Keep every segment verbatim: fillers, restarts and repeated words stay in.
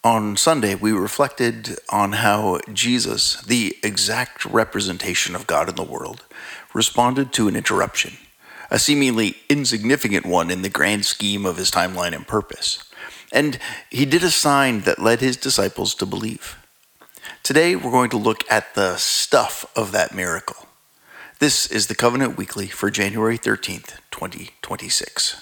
On Sunday, we reflected on how Jesus, the exact representation of God in the world, responded to an interruption, a seemingly insignificant one in the grand scheme of his timeline and purpose. And he did a sign that led his disciples to believe. Today, we're going to look at the stuff of that miracle. This is the Covenant Weekly for January thirteenth, twenty twenty-six.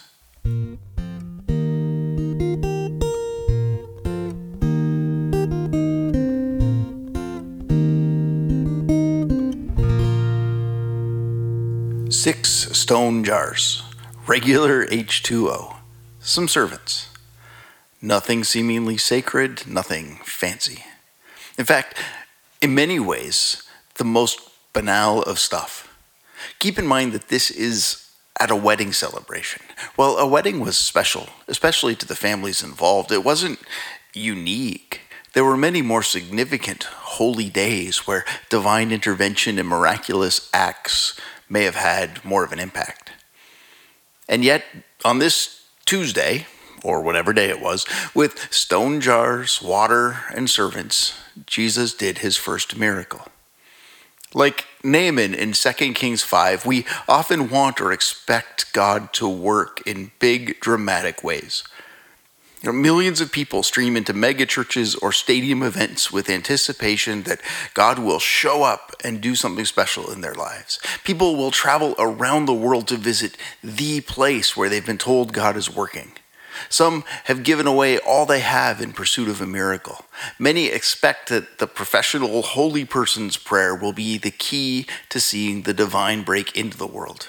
Six stone jars, regular H two O, some servants. Nothing seemingly sacred, nothing fancy. In fact, in many ways, the most banal of stuff. Keep in mind that this is at a wedding celebration. Well, a wedding was special, especially to the families involved. It wasn't unique. There were many more significant holy days where divine intervention and miraculous acts may have had more of an impact. And yet, on this Tuesday, or whatever day it was, with stone jars, water, and servants, Jesus did his first miracle. Like Naaman in Second Kings five, we often want or expect God to work in big, dramatic ways. You know, millions of people stream into mega churches or stadium events with anticipation that God will show up and do something special in their lives. People will travel around the world to visit the place where they've been told God is working. Some have given away all they have in pursuit of a miracle. Many expect that the professional holy person's prayer will be the key to seeing the divine break into the world.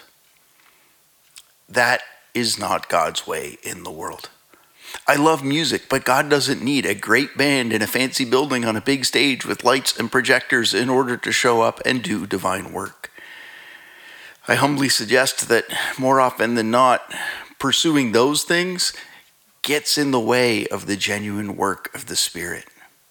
That is not God's way in the world. I love music, but God doesn't need a great band in a fancy building on a big stage with lights and projectors in order to show up and do divine work. I humbly suggest that more often than not, pursuing those things gets in the way of the genuine work of the Spirit.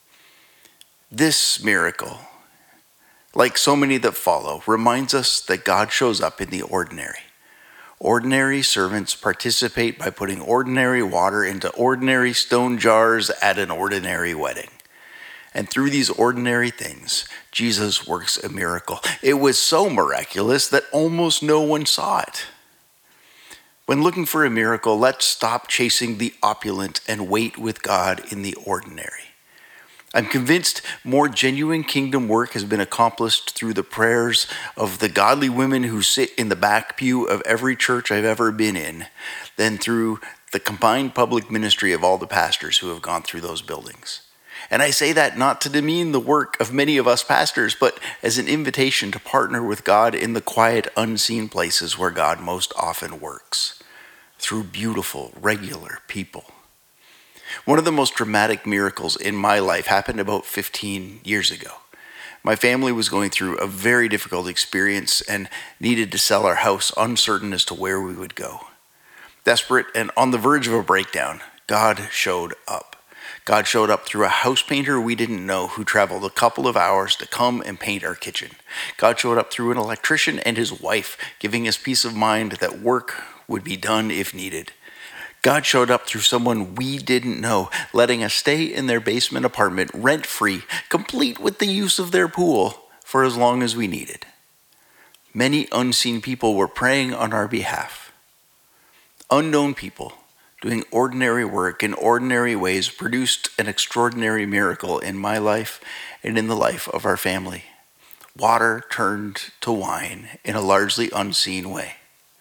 This miracle, like so many that follow, reminds us that God shows up in the ordinary. Ordinary servants participate by putting ordinary water into ordinary stone jars at an ordinary wedding. And through these ordinary things, Jesus works a miracle. It was so miraculous that almost no one saw it. When looking for a miracle, let's stop chasing the opulent and wait with God in the ordinary. I'm convinced more genuine kingdom work has been accomplished through the prayers of the godly women who sit in the back pew of every church I've ever been in than through the combined public ministry of all the pastors who have gone through those buildings. And I say that not to demean the work of many of us pastors, but as an invitation to partner with God in the quiet, unseen places where God most often works, through beautiful, regular people. One of the most dramatic miracles in my life happened about fifteen years ago. My family was going through a very difficult experience and needed to sell our house, uncertain as to where we would go. Desperate and on the verge of a breakdown, God showed up. God showed up through a house painter we didn't know who traveled a couple of hours to come and paint our kitchen. God showed up through an electrician and his wife, giving us peace of mind that work would be done if needed. God showed up through someone we didn't know, letting us stay in their basement apartment rent-free, complete with the use of their pool, for as long as we needed. Many unseen people were praying on our behalf. Unknown people doing ordinary work in ordinary ways produced an extraordinary miracle in my life and in the life of our family. Water turned to wine in a largely unseen way.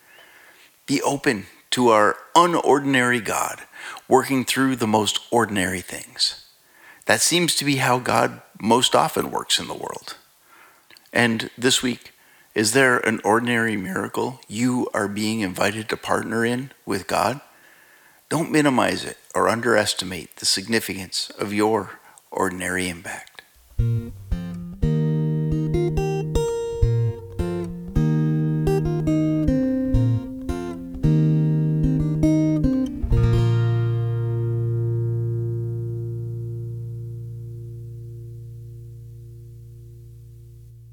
Be open to our unordinary God, working through the most ordinary things. That seems to be how God most often works in the world. And this week, is there an ordinary miracle you are being invited to partner in with God? Don't minimize it or underestimate the significance of your ordinary impact.